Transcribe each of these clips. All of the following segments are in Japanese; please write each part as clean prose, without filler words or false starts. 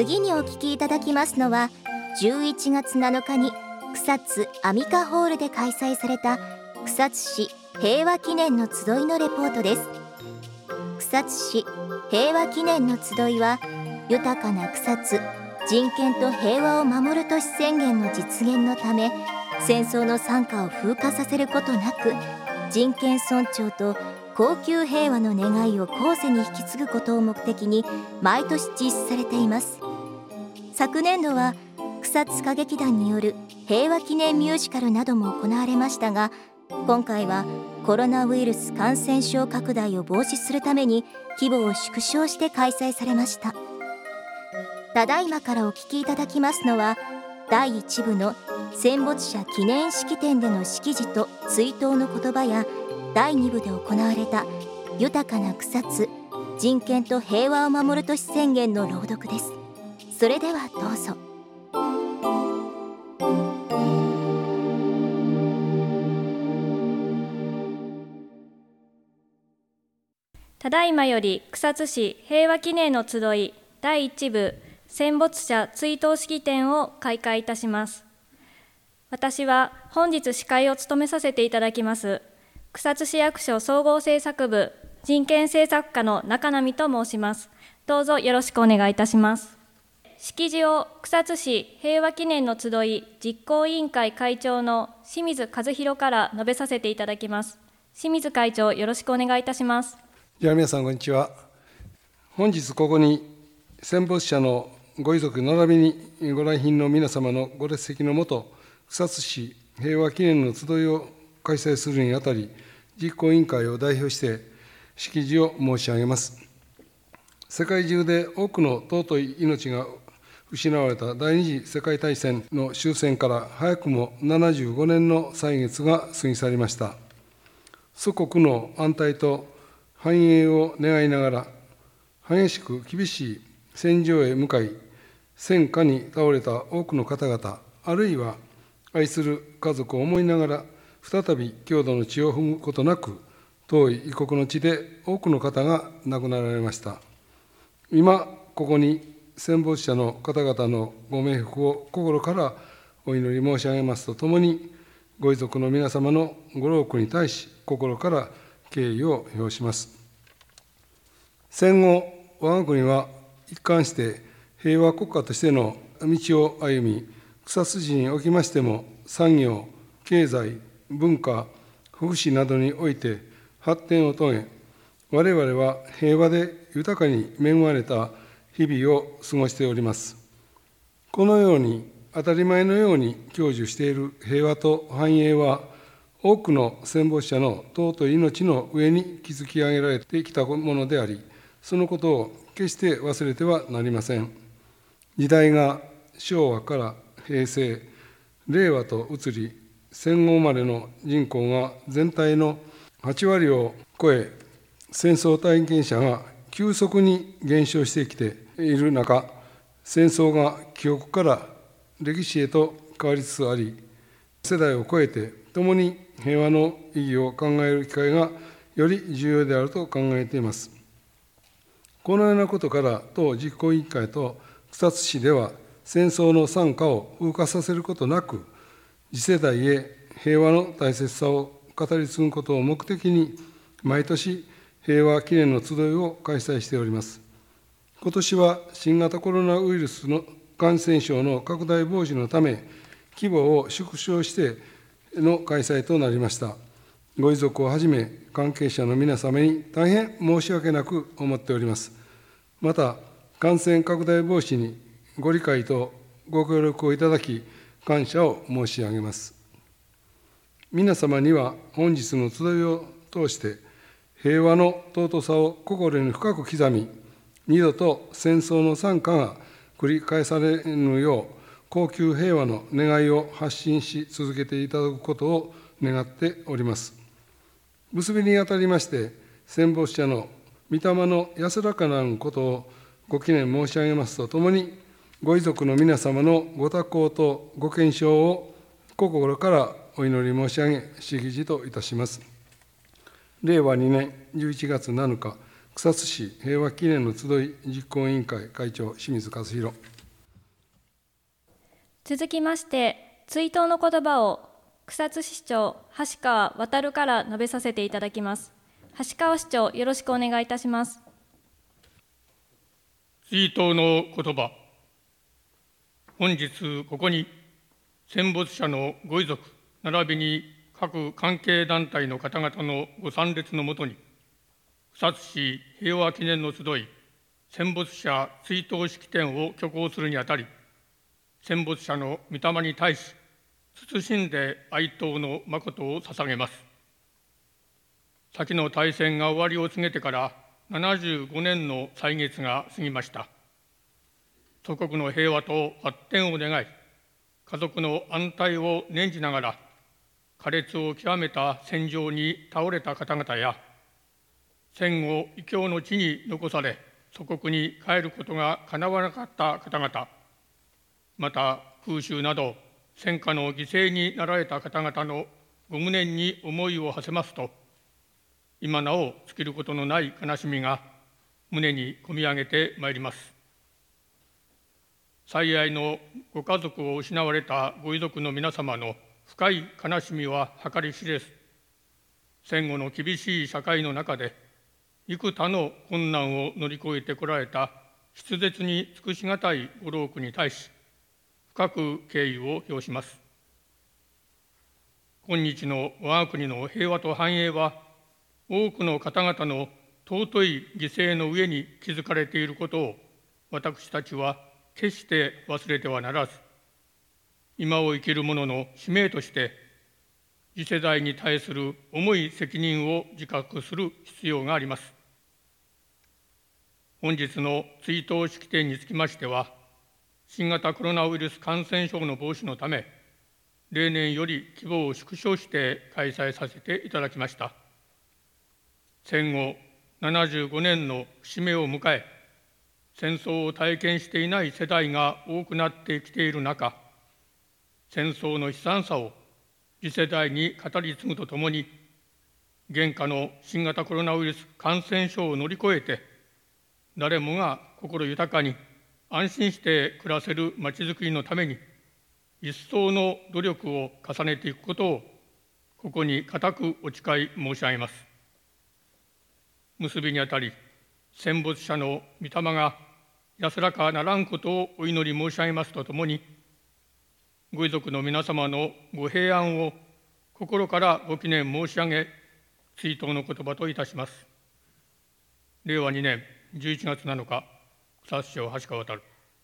次にお聞きいただきますのは、11月7日に草津アミカホールで開催された草津市平和記念の集いのレポートです。草津市平和記念の集いは、豊かな草津人権と平和を守る都市宣言の実現のため、戦争の惨禍を風化させることなく、人権尊重と恒久平和の願いを後世に引き継ぐことを目的に毎年実施されています。昨年度は草津歌劇団による平和記念ミュージカルなども行われましたが、今回はコロナウイルス感染症拡大を防止するために規模を縮小して開催されました。ただいまからお聞きいただきますのは、第1部の戦没者記念式典での式辞と追悼の言葉や、第2部で行われた豊かな草津人権と平和を守る都市宣言の朗読です。それではどうぞ。 ただいまより草津市平和記念の集い第1部戦没者追悼式典を開会いたします。私は本日司会を務めさせていただきます草津市役所総合政策部人権政策課の中並と申します。どうぞよろしくお願いいたします。式辞を草津市平和記念の集い実行委員会会長の清水和弘から述べさせていただきます。清水会長、よろしくお願いいたします。 じゃあ皆さんこんにちは。本日ここに戦没者のご遺族並びにご来賓の皆様のご列席のもと、草津市平和記念の集いを開催するにあたり、実行委員会を代表して式辞を申し上げます。世界中で多くの尊い命が失われた第二次世界大戦の終戦から早くも75年の歳月が過ぎ去りました。祖国の安泰と繁栄を願いながら、激しく厳しい戦場へ向かい、戦火に倒れた多くの方々、あるいは愛する家族を思いながら、再び郷土の地を踏むことなく、遠い異国の地で多くの方が亡くなられました。今、ここに戦没者の方々のご冥福を心からお祈り申し上げますとともに、ご遺族の皆様のご労苦に対し、心から敬意を表します。戦後、我が国は一貫して平和国家としての道を歩み、草津市におきましても、産業、経済、文化、福祉などにおいて発展を遂げ、我々は平和で豊かに恵まれた日々を過ごしております。このように当たり前のように享受している平和と繁栄は、多くの戦没者の尊い命の上に築き上げられてきたものであり、そのことを決して忘れてはなりません。時代が昭和から平成、令和と移り、戦後生まれの人口が全体の8割を超え、戦争体験者が急速に減少してきている中、戦争が記憶から歴史へと変わりつつあり、世代を超えて共に平和の意義を考える機会がより重要であると考えています。このようなことから、当実行委員会と草津市では、戦争の惨禍を風化させることなく、次世代へ平和の大切さを語り継ぐことを目的に、毎年平和記念の集いを開催しております。今年は新型コロナウイルスの感染症の拡大防止のため、規模を縮小しての開催となりました。ご遺族をはじめ、関係者の皆様に大変申し訳なく思っております。また、感染拡大防止にご理解とご協力をいただき、感謝を申し上げます。皆様には本日の集いを通して、平和の尊さを心に深く刻み、二度と戦争の惨禍が繰り返されぬよう、恒久平和の願いを発信し続けていただくことを願っております。結びにあたりまして、戦没者の御霊の安らかなることをご祈念申し上げますとともに、ご遺族の皆様のご多幸とご健勝を心からお祈り申し上げ、式辞といたします。令和2年11月7日、草津市平和記念の集い実行委員会会長、清水和弘。 続きまして、追悼の言葉を草津市長、橋川渉から述べさせていただきます。橋川市長、よろしくお願いいたします。 追悼の言葉。本日ここに戦没者のご遺族並びに各関係団体の方々のご参列のもとに、草津市平和記念の集い戦没者追悼式典を挙行するにあたり、戦没者の御霊に対し謹んで哀悼の誠を捧げます。先の大戦が終わりを告げてから75年の歳月が過ぎました。祖国の平和と発展を願い、家族の安泰を念じながら、苛烈を極めた戦場に倒れた方々や、戦後異郷の地に残され、祖国に帰ることがかなわなかった方々、また空襲など戦火の犠牲になられた方々のご無念に思いを馳せますと、今なお尽きることのない悲しみが胸にこみ上げてまいります。最愛のご家族を失われたご遺族の皆様の深い悲しみは計り知れず、戦後の厳しい社会の中で幾多の困難を乗り越えてこられた筆舌に尽くしがたいご労苦に対し、深く敬意を表します。今日の我が国の平和と繁栄は、多くの方々の尊い犠牲の上に築かれていることを、私たちは決して忘れてはならず、今を生きる者の使命として、次世代に対する重い責任を自覚する必要があります。本日の追悼式典につきましては、新型コロナウイルス感染症の防止のため、例年より規模を縮小して開催させていただきました。戦後75年の節目を迎え、戦争を体験していない世代が多くなってきている中、戦争の悲惨さを次世代に語り継ぐとともに、現下の新型コロナウイルス感染症を乗り越えて、誰もが心豊かに安心して暮らせるまちづくりのために、一層の努力を重ねていくことを、ここに固くお誓い申し上げます。結びにあたり、戦没者の御霊が安らかならんことをお祈り申し上げますとともに、ご遺族の皆様のご平安を心からご祈念申し上げ、追悼の言葉といたします。令和2年11月7日、草津市長橋川渉。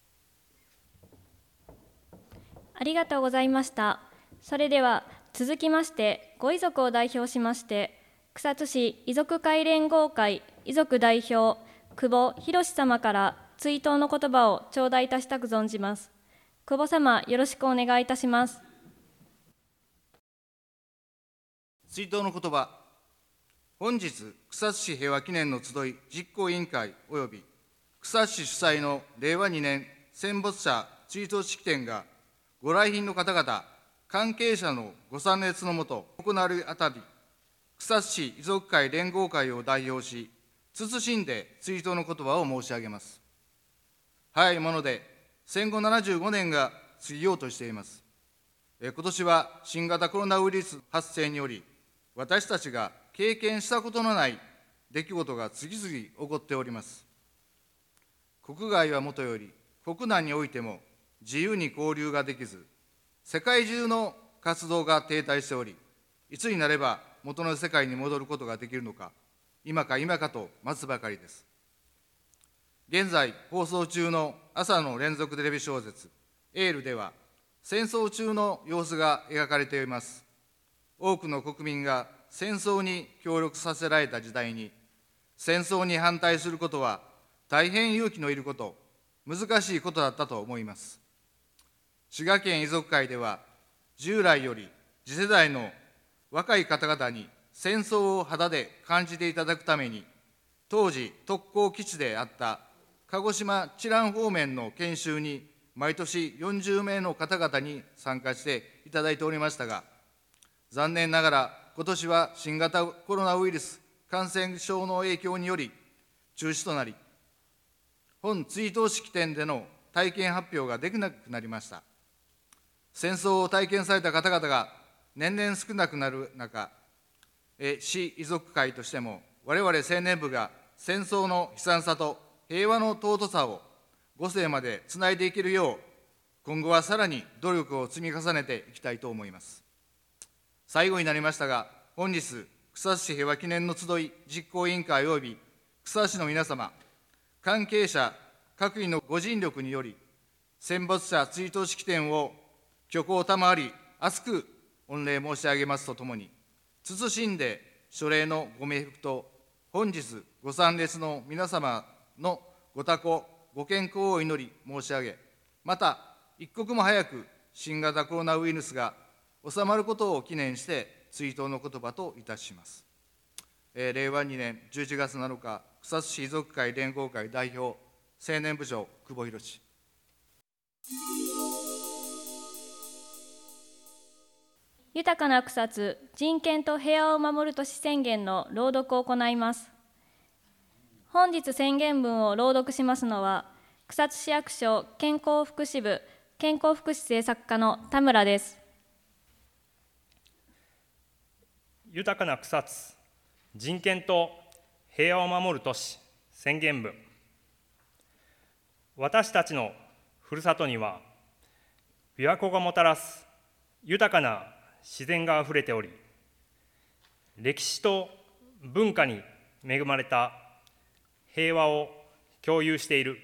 ありがとうございました。それでは続きまして、ご遺族を代表しまして、草津市遺族会連合会遺族代表、久保博様から追悼の言葉を頂戴いたしたく存じます。久保様、よろしくお願いいたします。 追悼の言葉。本日、草津市平和記念の集い実行委員会及び草津市主催の令和2年戦没者追悼式典が、ご来賓の方々、関係者のご参列のもと行われるあたり、草津市遺族会連合会を代表し、謹んで追悼の言葉を申し上げます。早いもので、戦後75年が過ぎようとしています。今年は新型コロナウイルス発生により、私たちが経験したことのない出来事が次々起こっております。国外はもとより、国内においても自由に交流ができず、世界中の活動が停滞しており、いつになれば元の世界に戻ることができるのか、今か今かと待つばかりです。現在放送中の朝の連続テレビ小説エールでは、戦争中の様子が描かれています。多くの国民が戦争に協力させられた時代に、戦争に反対することは大変勇気のいること、難しいことだったと思います。滋賀県遺族会では、従来より次世代の若い方々に戦争を肌で感じていただくために、当時特攻基地であった鹿児島知覧方面の研修に毎年40名の方々に参加していただいておりましたが、残念ながら今年は新型コロナウイルス感染症の影響により中止となり、本追悼式典での体験発表ができなくなりました。 戦争を体験された方々が年々少なくなる中、市遺族会としても、我々青年部が戦争の悲惨さと平和の尊さを後世までつないでいけるよう、今後はさらに努力を積み重ねていきたいと思います。最後になりましたが、本日、草津市平和記念の集い実行委員会及び草津市の皆様、関係者各位のご尽力により、戦没者追悼式典を挙行賜り、厚く御礼申し上げますとともに、謹んで所礼のご冥福と、本日ご参列の皆様のご多幸、ご健康を祈り申し上げ、また、一刻も早く新型コロナウイルスが収まることを祈念して追悼の言葉といたします。令和2年11月7日、草津市遺族会連合会代表、青年部長、久保博。 豊かな草津、人権と平和を守る都市宣言の朗読を行います。本日宣言文を朗読しますのは、草津市役所健康福祉部健康福祉政策課の田村です。 豊かな草津、人権と平和を守る都市宣言文。私たちのふるさとには、琵琶湖がもたらす豊かな自然があふれており、歴史と文化に恵まれた平和を共有している。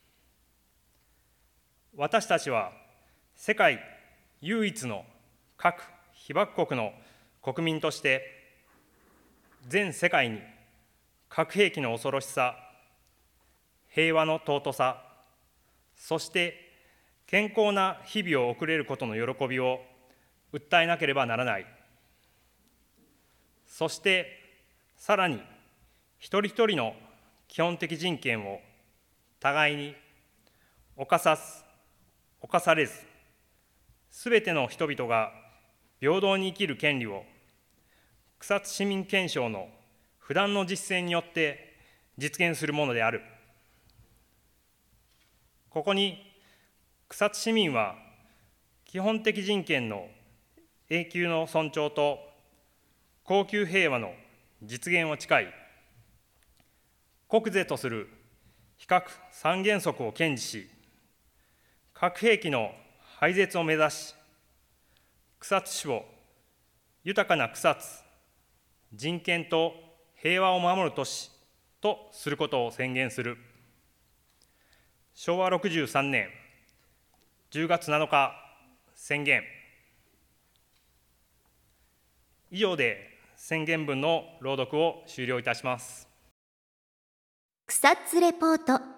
私たちは世界唯一の核被爆国の国民として、全世界に核兵器の恐ろしさ、平和の尊さ、そして健康な日々を送れることの喜びを訴えなければならない。そしてさらに、一人一人の基本的人権を互いに侵さず侵されず、すべての人々が平等に生きる権利を、草津市民憲章の不断の実践によって実現するものである。ここに草津市民は、基本的人権の永久の尊重と恒久平和の実現を誓い、国是とする非核三原則を堅持し、核兵器の廃絶を目指し、草津市を豊かな草津、人権と平和を守る都市とすることを宣言する。昭和63年10月7日宣言。以上で宣言文の朗読を終了いたします。 草津レポート。